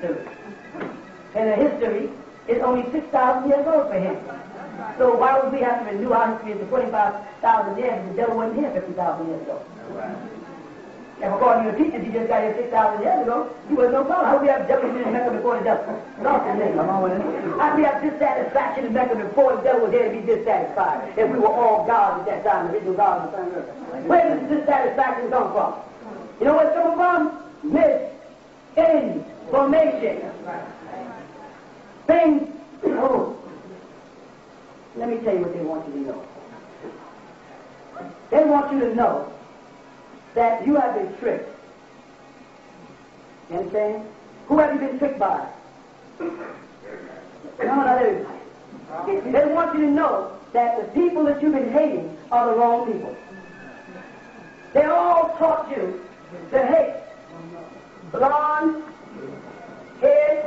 history. And the history is only 6,000 years old for him. So why would we have to renew our history for 25,000 years if the devil wasn't here 50,000 years ago? And according to your teachers, he just got here 6,000 years ago. He was no problem. How would we have devil in Mecca before the devil? Lost his name. How would we have dissatisfaction in Mecca before the devil was here to be dissatisfied? If we were all gods at that time, the original gods of the sun earth. Where does dissatisfaction come from? You know where it's coming from? Misinformation. Things, let me tell you what they want you to know. They want you to know that you have been tricked. You understand? Who have you been tricked by? No, not everybody. They want you to know that the people that you've been hating are the wrong people. They all taught you to hate blonde, haired,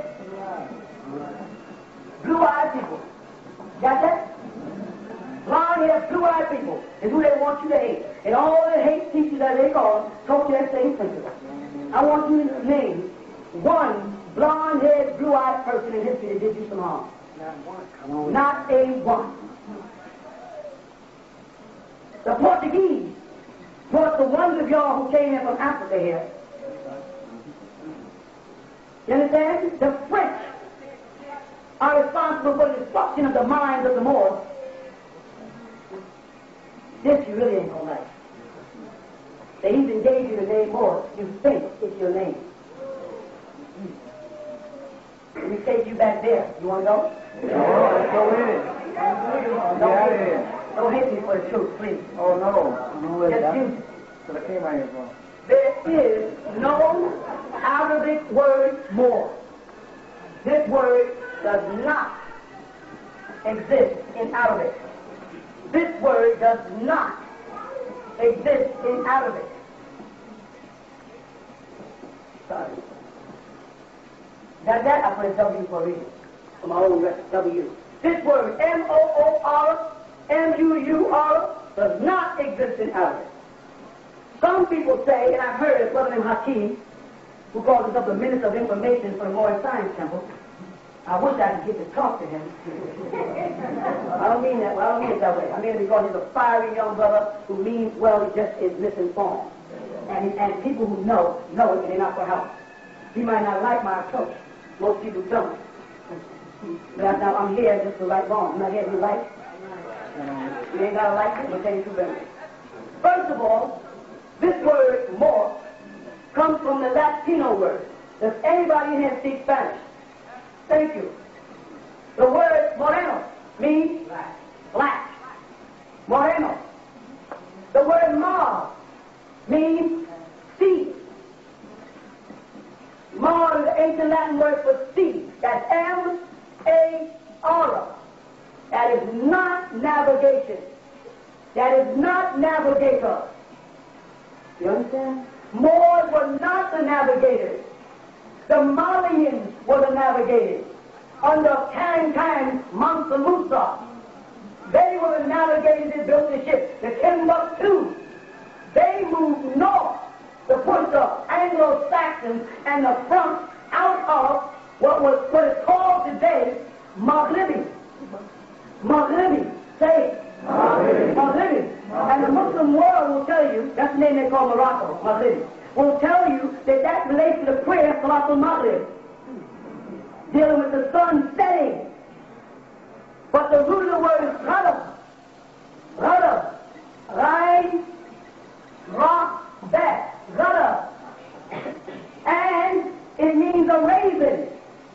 blue-eyed people. Got that? Blonde-haired, blue-eyed people is who they want you to hate. And all the hate teachers that they call taught you that same principle. I want you to name one blonde-haired, blue-eyed person in history that did you some harm. Not a one. The Portuguese brought the ones of y'all who came in from Africa here. You understand? The French are responsible for the destruction of the minds of the Moors. This you really ain't gonna like. They even gave you the name Moors. You think it's your name. Let me take you back there. You want to go? No, let's go in it. Don't hit me for the truth, please. Oh, no. Just use it. But I came out here for. There is no Arabic word more. This word does not exist in Arabic. This word does not exist in Arabic. Sorry. That I put a W for a reason. For my own W. This word, M-O-O-R, M-U-U-R, does not exist in Arabic. Some people say, and I've heard of Brother Hakeem, who calls himself the Minister of Information for the Moorish Science Temple. I wish I could get to talk to him. I don't mean that. Well, I don't mean it that way. I mean it because he's a fiery young brother who means well. He just is misinformed, and people who know it, and they're not for help. He might not like my approach. Most people don't. But now I'm here just to right wrong. I'm not here to right. You ain't gotta like it, but tell you too better. First of all, this word "more" comes from the Latino word. Does anybody in here speak Spanish? Thank you. The word moreno means black. Moreno. The word mar means sea. Mar is the ancient Latin word for sea. That's M-A-R. That is not navigation. That is not navigator. You understand? Moors were not the navigators. The Malians were the navigators. Under Can Mansa Musa, they were the navigators that built the ship. The Timbuktu, they moved north to push the Anglo-Saxons and the French out of what is called today Maghribi. Maghribi, say it. Maghribi. And the Muslim world will tell you, that's the name they call Morocco, Maghribi, will tell you that relates to the prayer Salat al-Maghrib, dealing with the sun setting. But the root of the word is Ghadab. Ghadab. Rain, rock, bat. Ghadab. And it means a raven.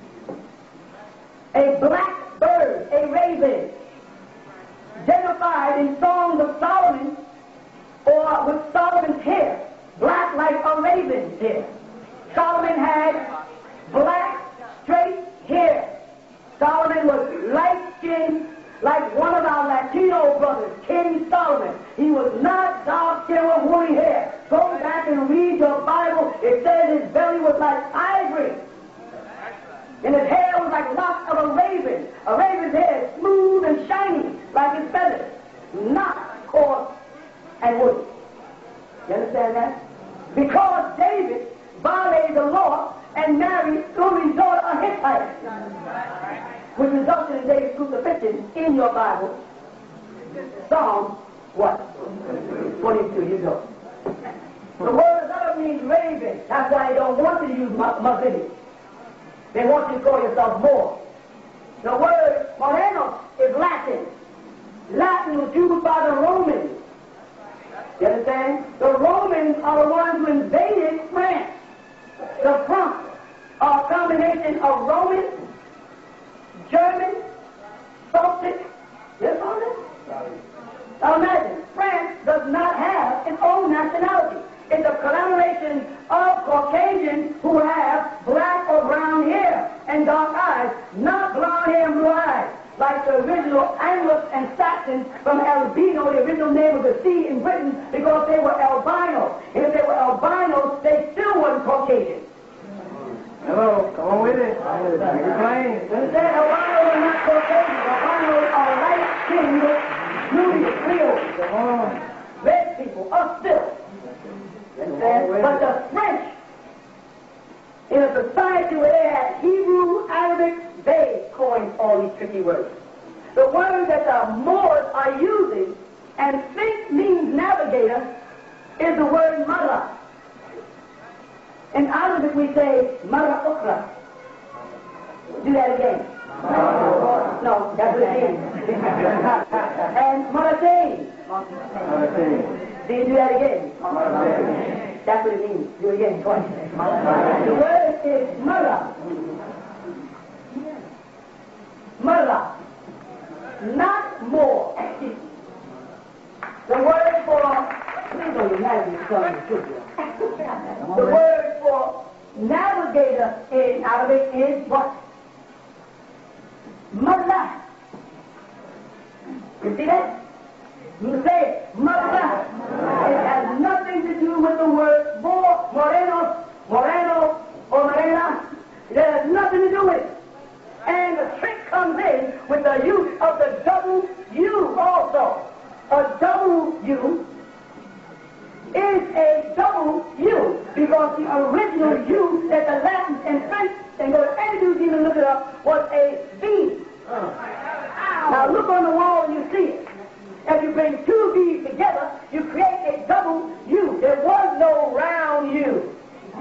A black bird, a raven. Identified in Songs of Solomon, or with Solomon's hair. Black like a raven's hair. Solomon had black, straight hair. Solomon was light-skinned like one of our Latino brothers, King Solomon. He was not dark-skinned with woolly hair. Go back and read your Bible. It says his belly was like ivory. And his hair was like locks of a raven. A raven's hair is smooth and shiny like his feathers. Not coarse and woolly. You understand that? Because David violated the law and married Uri's daughter which resulted in David's crucifixion in your Bible. Psalm, what? 22, you go. The word other means raven. That's why they don't want you to use Muslim. They want you to call yourself more. The word morenos is Latin. Latin was used by the Romans. You understand? The Romans are the ones who invaded France. The Franks are a combination of Roman, German, Celtic. Yes, on it? Now imagine, France does not have its own nationality. It's a collaboration of Caucasians who have black or brown hair and dark eyes, not blonde hair and blue eyes, like the original Anglos and Saxons from albino, the original name of the sea in Britain, because they were albinos. And if they were albinos, they still weren't Caucasian. Hello, come on with it. Make it plain. Understand? Albinos are not Caucasians. Albinos are light-skinned, Nubian, Creoles, Come on. red people, us still. But the French, in a society where they had Hebrew, Arabic, they coined all these tricky words. The word that the Moors are using and think means navigator is the word mara. In Arabic we say mara ukra. Do that again. No, that's what it means. And maratain. Do that again. That's what it means. Do it again twice. The word is mara. Mara. Not more. The word for the word for navigator in Arabic is what? Mara. You see that? You say it, Mara. It has nothing to do with the word moreno, or morena. It has nothing to do with it. And the trick comes in with the use of the double U also. A double U is a double U because the original U that the Latins and French and go to any museum and look it up was a V. Now look on the wall and you see it. If you bring two V's together, you create a double U. There was no round U.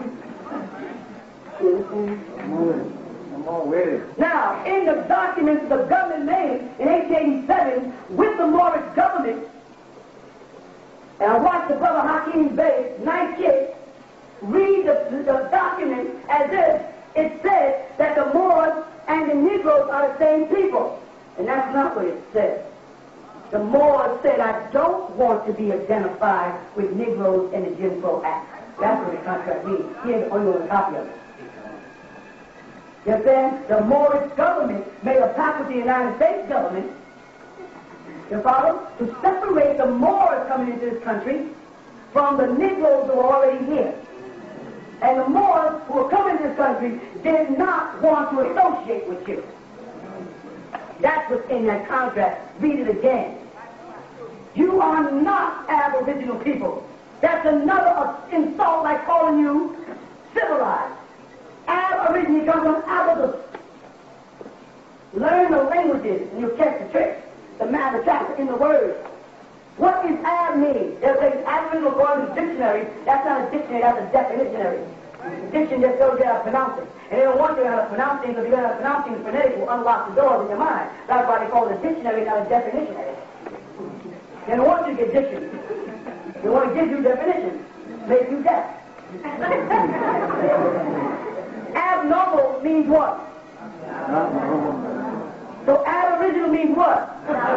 Come on with it. Now, in the documents the government made in 1887 with the Moorish government, and I watched the brother Hakeem Bey, nice kid, read the document as if it said that the Moors and the Negroes are the same people. And that's not what it says. The Moors said, I don't want to be identified with Negroes in the Jim Crow Act. That's what the contract means. Here's only one copy of it. You understand? The Moorish government made a pact with the United States government, you follow, to separate the Moors coming into this country from the Negroes who were already here. And the Moors who were coming to this country did not want to associate with you. That's what's in that contract. Read it again. You are not Aboriginal people. That's another insult like calling you civilized. Ab originally comes from Abacus. Learn the languages and you'll catch the trick. The math, the chapter in the words. What does ab mean? There's an Aboriginal according to the dictionary. That's not a dictionary, that's a definitionary. The dictionary just tells you how to pronounce it. And they don't want you to how to pronounce things, because if you know how to pronounce things phonetic will unlock the doors in your mind. That's why they call it a dictionary, not a definitionary. They don't want you to get dictionary. They want to give you definitions. Make you deaf. Abnormal means what? So aboriginal means what?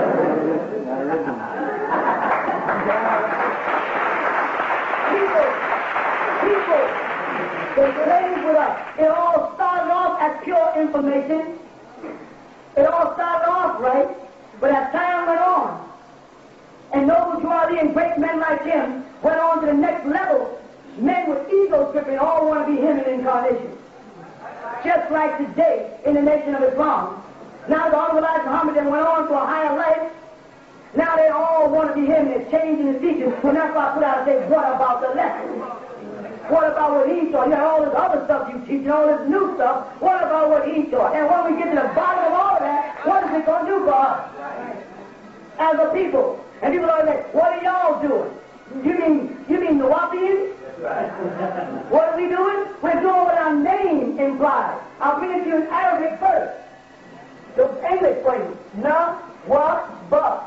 People, the slaves with us. It all started off as pure information. It all started off right, but as time went on, and noble Juali and great men like him went on to the next level, men with ego tripping all want to be him in incarnation. Just like today in the nation of Islam. Now the Honorable Elijah Muhammad then went on to a higher life. Now they all want to be him and they're changing the teachings. And that's why I put out and say, what about the lesson? What about what he taught? You have all this other stuff you teach, and all this new stuff. What about what he taught? And when we get to the bottom of all of that, what is it going to do for us as a people? And people are like, what are y'all doing? You mean the Wapians? What are we doing? We're doing what our name implies. I'll bring it to you in Arabic first. The English phrase, na, wa, ba.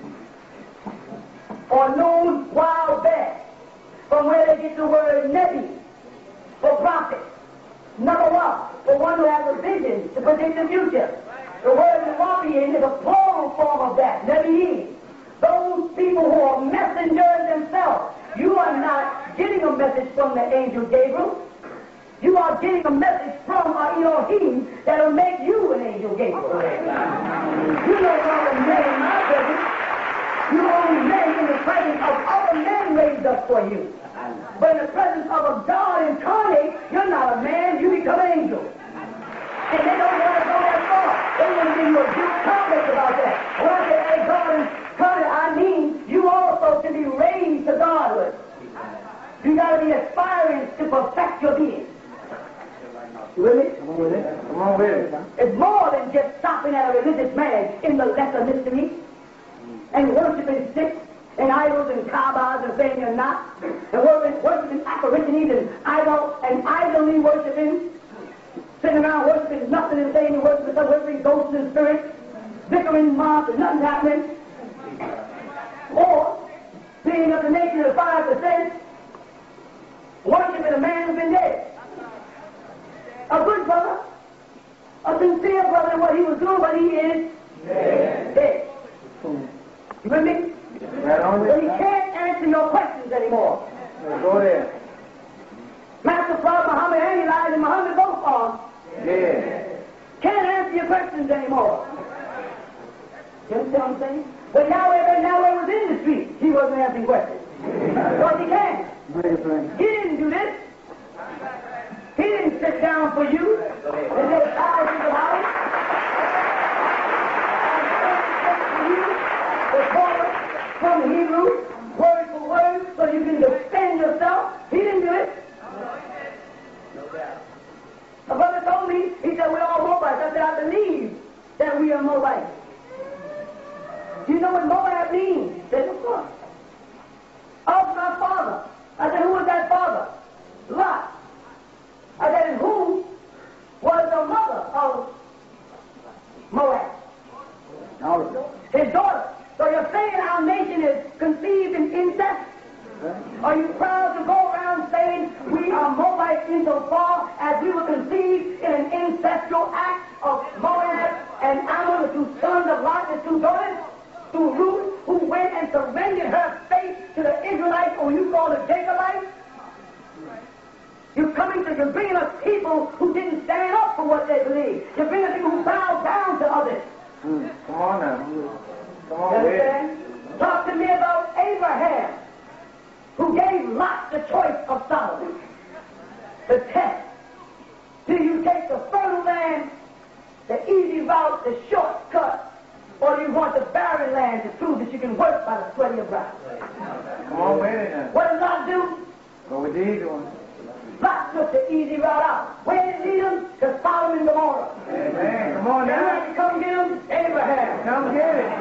Or noon, wild bear. From where they get the word Nebi, for prophet. Number one, for one who has a vision to predict the future. The word Nawabian is a plural form of that, Nebi'im. Those people who are messengers themselves. You are not getting a message from the angel Gabriel. You are getting a message from Elohim that will make you an angel Gabriel. You no longer men in my presence. You only men in the presence of other men raised up for you. But in the presence of a God incarnate, you're not a man, you become an angel. And they don't want to go that far. They want to give you a deep complex about that. When I say, hey, God incarnate, I mean you also to be raised to Godhood. You got to be aspiring to perfect your being. You with me? Come on with it. Come on with it. It's more than just stopping at a religious marriage in the lesser mystery and worshiping sticks and idols and Kaabas and saying you're not, and worshiping apparitions and idly worshiping, sitting around worshiping nothing and saying you're worshiping ghosts and spirits, bickering mobs and nothing's happening, or being of the nature of 5%, worshiping a man who's been dead. A good brother, a sincere brother in what he was doing, but he is dead. You with me? So he can't answer your questions anymore. Go there. Master Prophet Muhammad and Elijah Muhammad both are. Yeah. Can't answer your questions anymore. You understand what I'm saying? But Yahweh was in the street. He wasn't answering questions. Because he can't. He didn't do this. He didn't sit down for you and say thousands of hours. The Torah from Hebrew, word for word, so you can defend yourself. He didn't do it. A brother told me, he said, we're all Moabites. I said, I believe that we are Moabites. Do you know what Moab means? He said, of course. Of my father. I said, who was that father? Lot. I said, and who was the mother of Moab? His daughter. So you're saying our nation is conceived in incest? Are you proud to go around saying we are Moabites insofar as we were conceived in an ancestral act of Moab and Ammon, the two sons of Lot, the two daughters, through Ruth, who went and surrendered her faith to the Israelites, or you call the Jacobites? You're bringing us people who didn't stand up for what they believe. You're bringing us people who bowed down to others. Come on now. Come on, understand? Talk to me about Abraham, who gave Lot the choice of Solomon. The test. Do you take the fertile land, the easy route, the shortcut, or do you want the barren land to prove that you can work by the sweat of your brow? Come on with it now. What did Lot do? Go with these ones. Lot took the easy route out. Where did he lead them? To Sodom and Gomorrah. Amen. Come on And now. where did he come get them? Abraham. Come get it.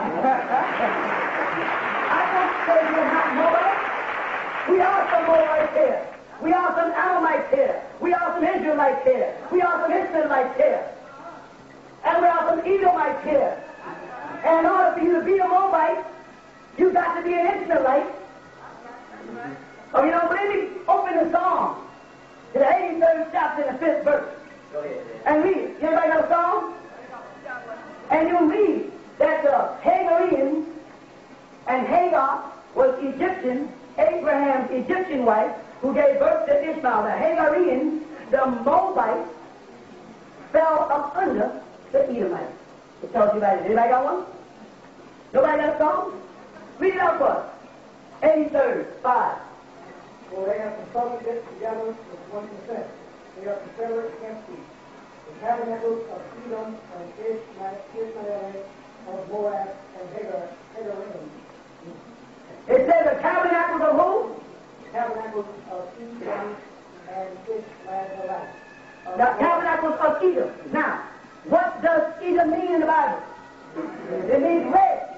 I don't say we're not Moabites. We are some Moabites here. We are some Ammonites here. We are some Israelites here. We are some Israelites here. And we are some Edomites here. And in order for you to be a Moabite, you've got to be an Israelite. Oh, you don't believe me? Open the Psalm. To the 83rd chapter and the 5th verse. And read it. Anybody got a Psalm? And you'll read that the Hagarians, and Hagar was Egyptian, Abraham's Egyptian wife, who gave birth to Ishmael. The Hagarians, the Moabites, fell up under the Edomites. It tells you about it. Anybody got one? Nobody got a Psalm? Read it out for us. 83rd, 5. For they have consulted together with one consent. They are confederate against thee. The tabernacles of Edom and Ishmael of Moab and Hagarims. It says the tabernacles of who? Tabernacles of Edom and Ishmaelite. The tabernacles of Edom. Now, what does Edom mean in the Bible? It means red.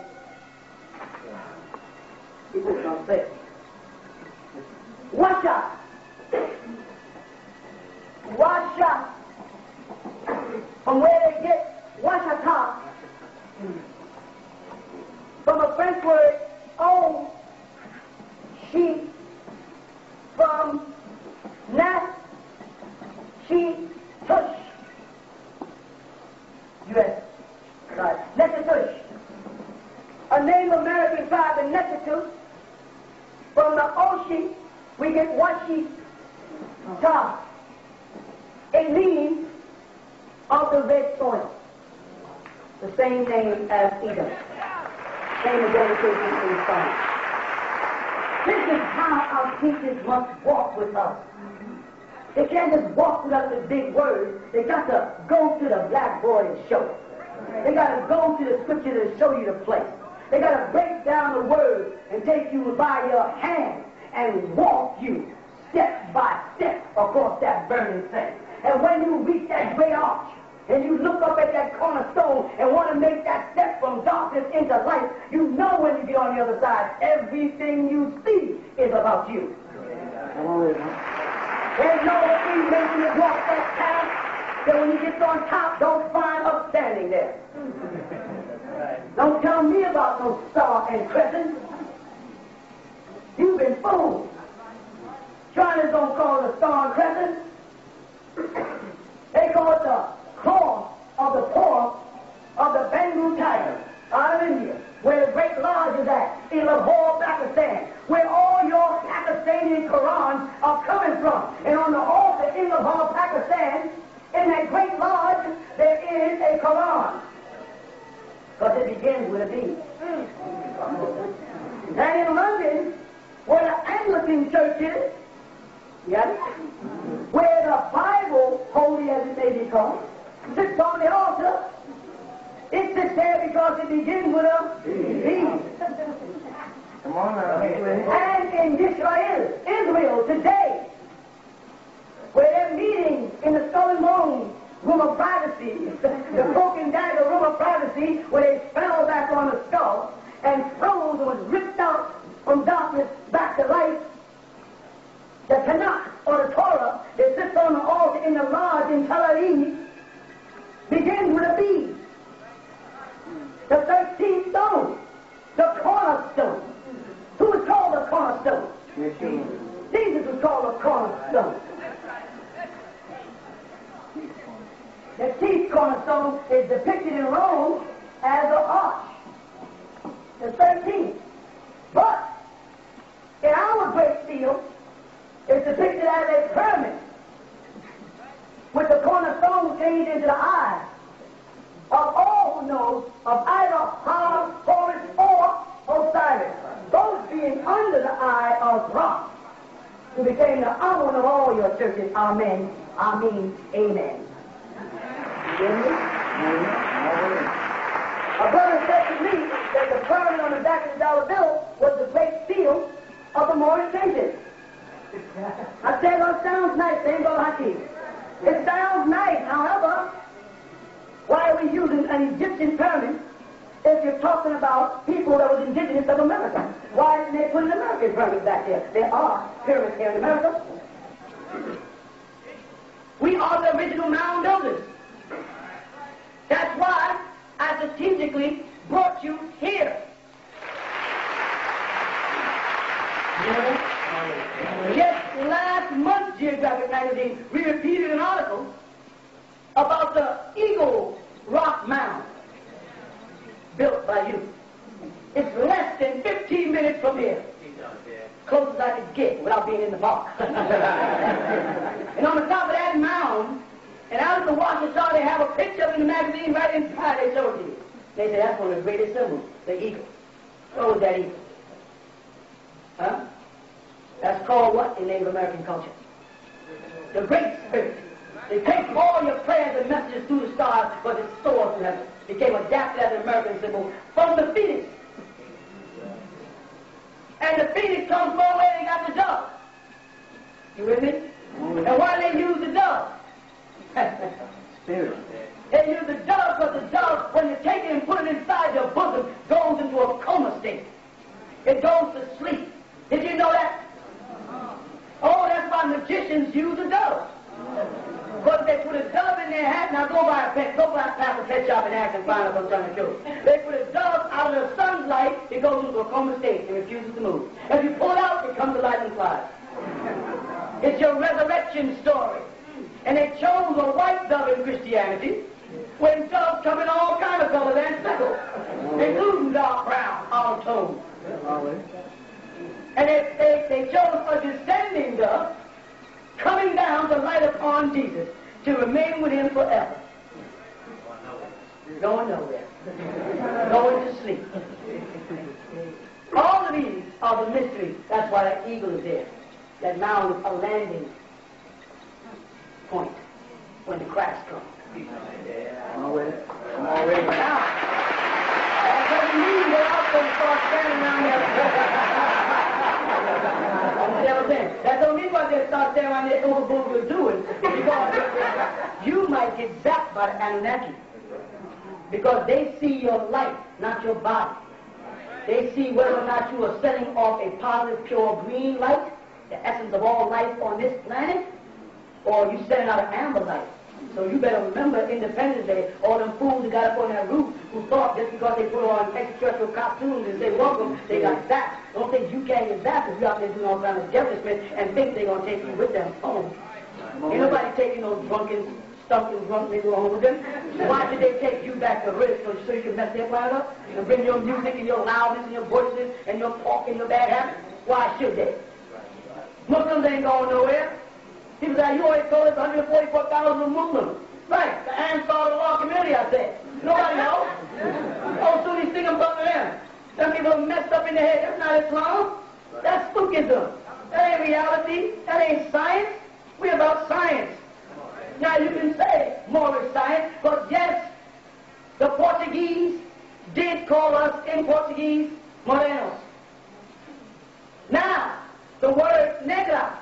People don't say it. Washa. Washa. From where they get washata. From a French word, oh, she, from nat, she, tush. U.S. Right. Netatush. A Native American tribe in Netatush. From the Oshi, we get washi ta. It means of the red soil. The same name as Edom. Same identification in song. This is how our teachers must walk with us. They can't just walk with us with big words. They got to go to the blackboard and show it. They got to go to the scripture to show you the place. They got to break down the word and take you by your hand and walk you step by step across that burning thing. And when you reach that great arch, and you look up at that cornerstone and want to make that step from darkness into light, you know when you get on the other side, everything you see is about you. There's no Freemason that walks that path that when he gets on top, don't find us standing there. Don't tell me about no star and crescent. You've been fooled. China's don't call it a star and crescent. They call it the claw of the paw of the Bengal tiger out of India, where the great lodge is at, in Lahore, Pakistan, where all your Pakistani Qurans are coming from. And on the altar in Lahore, Pakistan, in that great lodge, there is a Quran. Because it begins with a B. And in London, where the Anglican church is, yes, where the Bible, holy as it may be called, sits on the altar, it sits there because it begins with a B. Come on now. And in Israel today, where they're meeting in the skull and bone room of privacy, the broken dagger room of privacy, where they fell back on the skull and froze and was ripped out from darkness back to life. The Tanakh, or the Torah, that sits on the altar in the lodge in Tel Aviv, begins with a B. The 13th stone, the cornerstone. Who is called the cornerstone? Jesus was called the cornerstone. The chief cornerstone is depicted in Rome as an arch. The 13th. But in our great seal, it's depicted as a pyramid, with the cornerstone changed into the eye of all who know of either Har, Horus, or Osiris, both being under the eye of Ra, who became the Amun of all your churches. Amen. Amen. Amen. You hear me? A brother said to me that the pyramid on the back of the dollar bill was the great seal of the Moorish churches. I said, well, it sounds nice, ain't gonna happen. It sounds nice, however, why are we using an Egyptian pyramid if you're talking about people that was indigenous of America? Why didn't they put an American pyramid back there? There are pyramids here in America. We are the original mound builders. That's why I strategically brought you here. Just last month, Geographic Magazine, we repeated an article about the Eagle Rock Mound built by you. It's less than 15 minutes from here. Close as I could get without being in the park. And on the top of that mound, and out of the Washington, they have a picture of it in the magazine right inside. They showed you. They said that's one of the greatest symbols, the eagle. What was that eagle? Huh? That's called what in Native American culture? The Great Spirit. They take all your prayers and messages through the stars, but it soars to heaven. It became adapted as an American symbol from the phoenix. And the phoenix comes from where they got the dove. You with me? And why they use the dove? Spirit. They use the dove because the dove, when you take it and put it inside your bosom, goes into a coma state. It goes to sleep. Did you know that? Oh, that's why magicians use a dove. Because they put a dove in their hat. Now go by a pet shop and ask and find out what's trying to show. They put a dove out of the sun's light, it goes into a coma state and refuses to move. If you pull it out, it comes to life and flies. It's your resurrection story. And they chose a white dove in Christianity when doves come in all kinds of colors and speckles, including dark brown, olive tone. And they chose a descending dove coming down to light upon Jesus to remain with him forever. Going nowhere. Going to sleep. All of these are the mysteries. That's why that eagle is there. That mound is a landing point when the cracks come. Come on with it. Come on with it. Now, that doesn't mean they're out there and start standing around there. That don't mean what they start standing around there over what we're doing, because you might get zapped by the Anunnaki. Because they see your life, not your body. They see whether or not you are setting off a positive, pure green light, the essence of all life on this planet, or you setting out an amber light. So you better remember Independence Day, all them fools who got up on that roof who thought just because they put on extraterrestrial costumes and say welcome, they got zapped. Don't think you can't get zapped if you're out there doing all kinds of devilishment and think they're going to take you with them home. Ain't nobody taking those drunken, stumping drunk niggas home with them. Why should they take you back to risk so you can mess their planet up and bring your music and your loudness and your voices and your talk and your bad habits? Why should they? Muslims ain't going nowhere. People say, you always told us 144,000 Muslims. Right, the Ansar Allah community, I said. Nobody knows. Oh, Sunnis think I'm talking to them. Some people are messed up in the head. That's not Islam. That's spookism. That ain't reality. That ain't science. We're about science. Now you can say more is science, but yes, the Portuguese did call us in Portuguese morenos. Now, the word negra.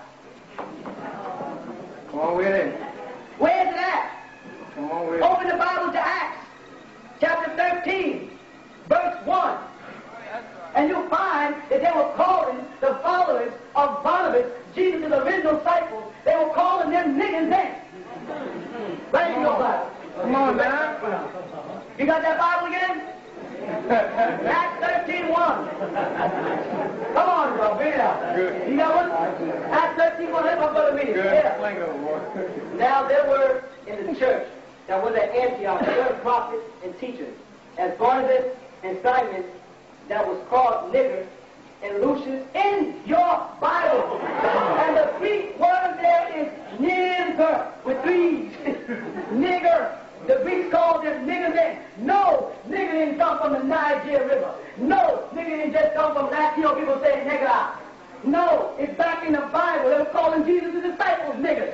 Come on with it. Where's it at? Come on with it. Open the Bible to Acts, chapter 13, verse 1. And you'll find that they were calling the followers of Barnabas, Jesus' original disciples, they were calling them niggas then. Right in your Bible. Come on, man. You got that Bible again? Acts 13:1. Come on, bro, read it out. Good. You got one? Acts 13:1. Let my brother read it. Good. Yeah. Sling over, boy. Now there were in the church that was at Antioch certain prophets and teachers, as Barnabas and Simon, that was called Niger, and Lucius in your Bible. And the Greek word there is nigger with threes. Nigger. The Greeks called them nigger men. No, nigger didn't come from the Niger River. No, nigger didn't just come from Latino people saying nigger. No, it's back in the Bible. They were calling Jesus' disciples niggers.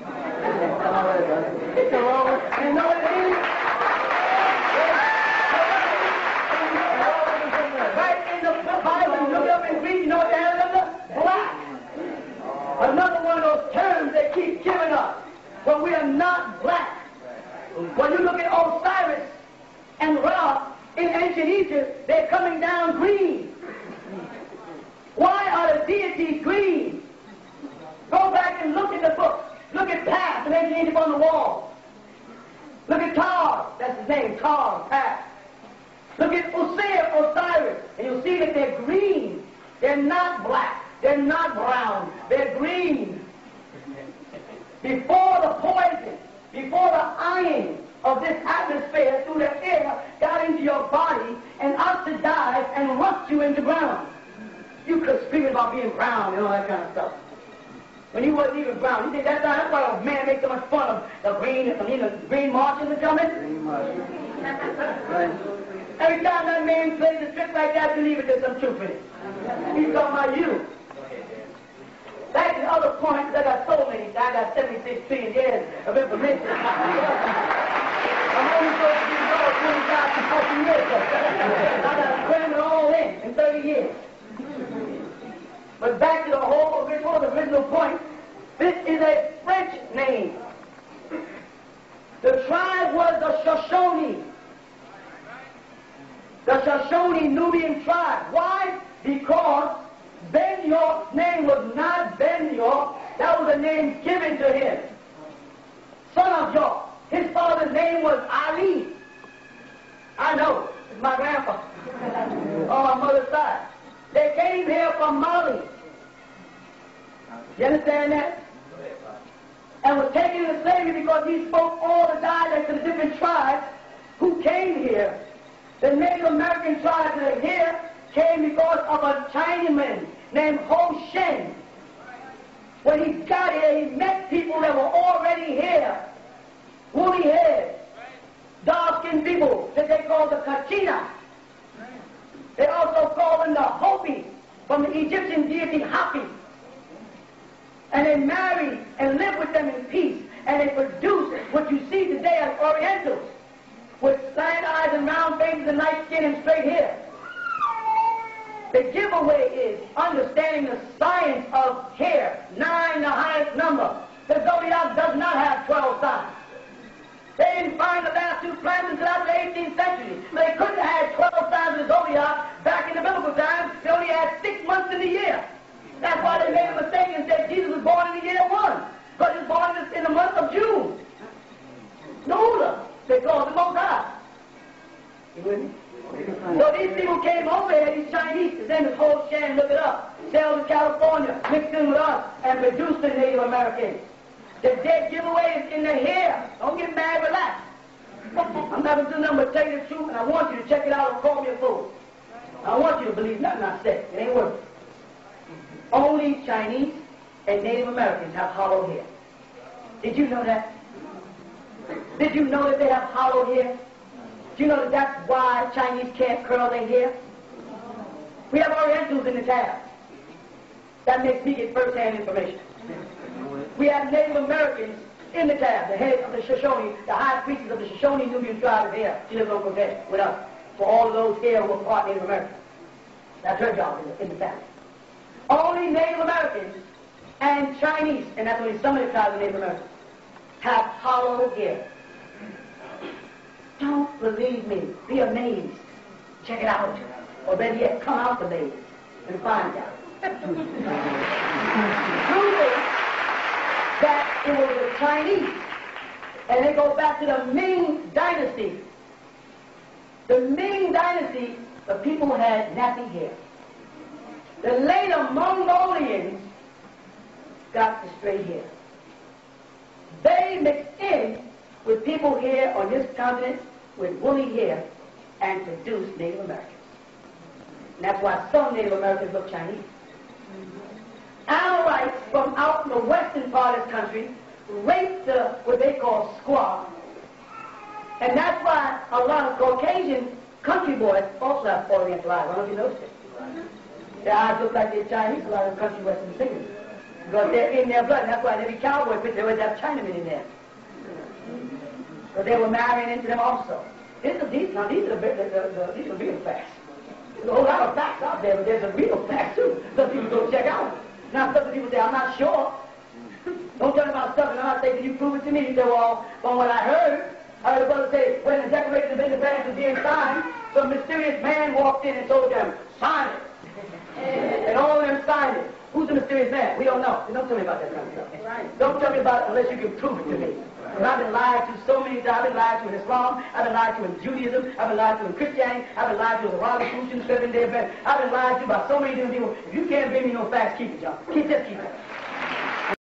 And know what it is? Right in the Bible, you look up in Greek, you know what the hell is under? Black. Another one of those terms they keep giving us. But we are not black. When you look at Osiris and Ra in ancient Egypt, they're coming down green. Why are the deities green? Go back and look at the book. Look at Past in ancient Egypt on the wall. Look at Tar, that's his name, Tar, Past. Look at Osiris, and you'll see that they're green. They're not black. They're not brown. They're green. Before the poison, before the iron of this atmosphere through the air got into your body and oxidized and rust you into ground. You could speak about being brown and all that kind of stuff. When you wasn't even brown, you think that's why a man makes so much fun of the green Martians are coming? Green Martians. Every time that man plays a trick like that, believe it, there's some truth in it. He's talking about you. Back to the other point, because I got so many, I got 76 trillion years of information. I'm only supposed to be about 25 to 40 years ago. I got to cram it all in 30 years. But back to the whole original point, this is a name. The tribe was the Shoshone. The Shoshone Nubian tribe. Why? Because Ben-York's name was not Ben-York. That was a name given to him. Son of York. His father's name was Ali. I know. It's my grandpa. On my mother's side. They came here from Mali. You understand that? And was taken into slavery because he spoke all the dialects of the different tribes who came here. The Native American tribes that are here came because of a Chinaman named Ho Shen. When he got here, he met people that were already here. Woolly haired, dark-skinned people that they called the Kachina. They also called them the Hopi from the Egyptian deity Hapi. And they married and lived with them in peace. And they produced what you see today as Orientals, with slant eyes and round faces and light skin and straight hair. The giveaway is understanding the science of hair. 9, the highest number. The zodiac does not have 12 signs. They didn't find the last 2 planets until after the 18th century. They couldn't have had 12 signs of the zodiac back in the biblical times. They only had 6 months in the year. That's why they made a mistake and said Jesus was born in the year 1. But he was born in the month of June. Nula, they called the Most High. You with me? So these people came over here, these Chinese, his name is Ho Shan, look it up. Sailed to California, mixed in with us, and produced the Native Americans. The dead giveaway is in the hair. Don't get mad, relax. I'm not going to do nothing but tell you the truth, and I want you to check it out and call me a fool. I want you to believe nothing I said. It ain't worth it. Only Chinese and Native Americans have hollow hair. Did you know that? Did you know that they have hollow hair? Do you know that that's why Chinese can't curl their hair? We have Orientals in the tab. That makes me get first-hand information. We have Native Americans in the tab, the head of the Shoshone, the high priestess of the Shoshone Nubian tribe is here. She lives on Quebec with us. For all of those here who are part Native Americans. That's her job in the family. Only Native Americans and Chinese, and that's only some of the tribes of Native Americans, have hollow hair. Don't believe me. Be amazed. Check it out. Or better yet, come out the maze and find out. Prove it that it was the Chinese. And they go back to the Ming Dynasty. The Ming Dynasty, the people had nappy hair. The later Mongolians got the straight hair. They mixed in with people here on this continent with woolly hair and produced Native Americans. And that's why some Native Americans look Chinese. Alawhites from out in the western part of this country raped what they call squaw. And that's why a lot of Caucasian country boys also have Oriental eyes. Why don't you notice it? Their eyes look like they're Chinese, a lot of country western singers. Because they're in their blood, and that's why every cowboy picture, they always have Chinamen in there. But they were marrying into them also. These are the real facts. There's a whole lot of facts out there, but there's a real fact too. Some people go check out. Now some people say, I'm not sure. Don't tell me about stuff, and I say, can you prove it to me? You say, well, from what I heard the brother say, when the Declaration of Independence was being signed, some mysterious man walked in and told them, sign it. And all of them signed it. Who's the mysterious man? We don't know. Don't tell me about that kind of stuff. Right. Don't tell me about it unless you can prove it to me. Because I've been lied to so many times. I've been lied to in Islam. I've been lied to in Judaism. I've been lied to in Christianity. I've been lied to in the Rosicrucian, 7-day event. I've been lied to by so many different people. If you can't bring me no facts, keep it, John. Just keep it.